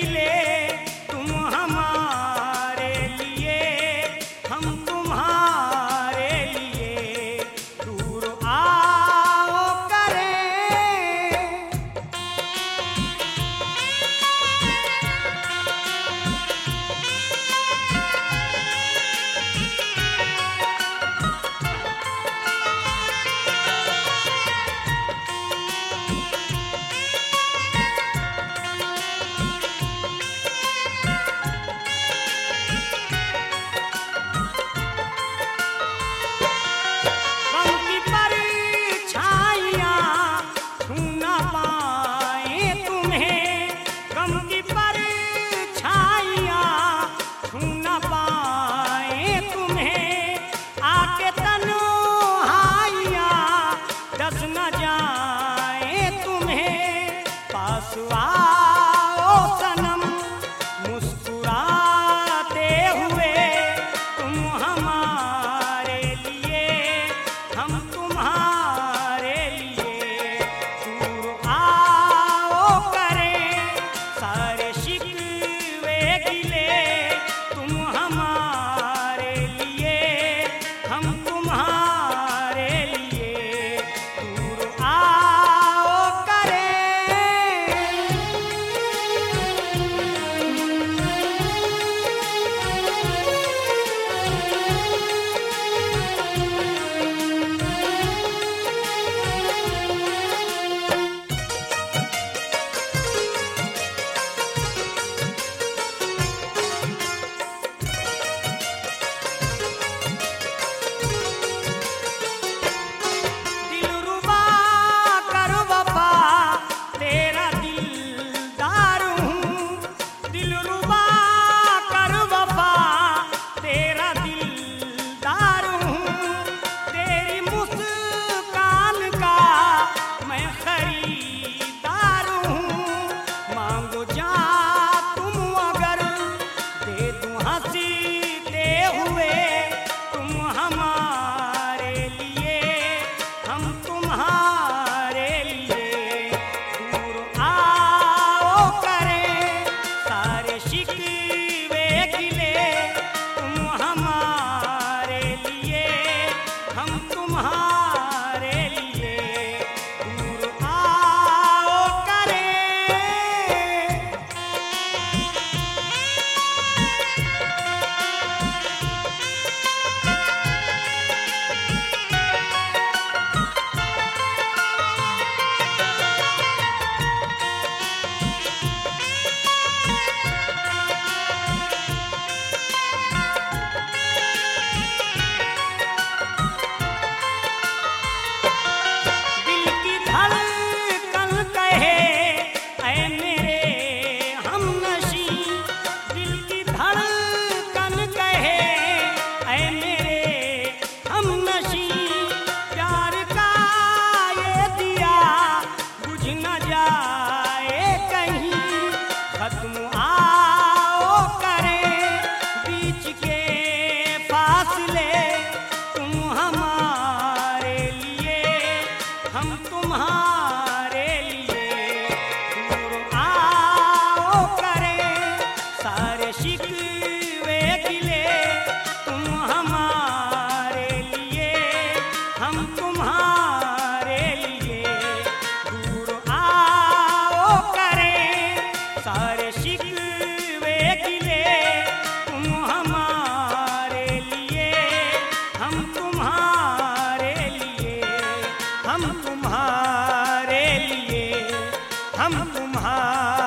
गिले तुम हमारे लिए, हम तुम्हारे लिए दूर आओ करें। गम की परछाइयाँ छू ना पाएं तुम्हें, गम की परछाइयाँ छू ना पाएं तुम्हें, आके तन्हाइयाँ डस न जाएं तुम्हें। पास आओ सनम मुस्कुराते हुए, तुम हमारे लिए, हम तुम्हारे लिए दूर आओ करें सारे शिकवे गिले, तुम हमारे लिए, हम तुम्हारे लिए दूर आओ करें। दिलरुबा कर वफा तेरा दिलदार हूँ, दिलरुबा कर वफा तेरा दिलदार हूँ। तेरी मुस्कान का मैं खरीदार हूँ। मांगो जा तुम अगर दे दूँ हंसीते हुए, तुम हमारे लिए, हम तुम्हारे लिए दूर आओ करें सारे शिकवे गिले, तुम हमारे लिए, हम तुम्हारे लिए दूर आओ करें। दिल की धड़कन कहे ऐ मेरे हमनशी, दिल की धड़कन कहे ऐ मेरे हमनशी। प्यार का ये दिया बुझ न जाए कहीं, खत्म आओ करें बीच के फासले, तुम हमारे लिए, हम तुम्हारे लिए दूर आओ करें सारे शिकवे गिले, तुम हमारे लिए, हम तुम्हारे लिए दूर आओ करें सारे शिकवे गिले, तुम हमारे लिए, हम तुम्हारे लिए, हम तुम्हारे लिए, हम तुम्हारे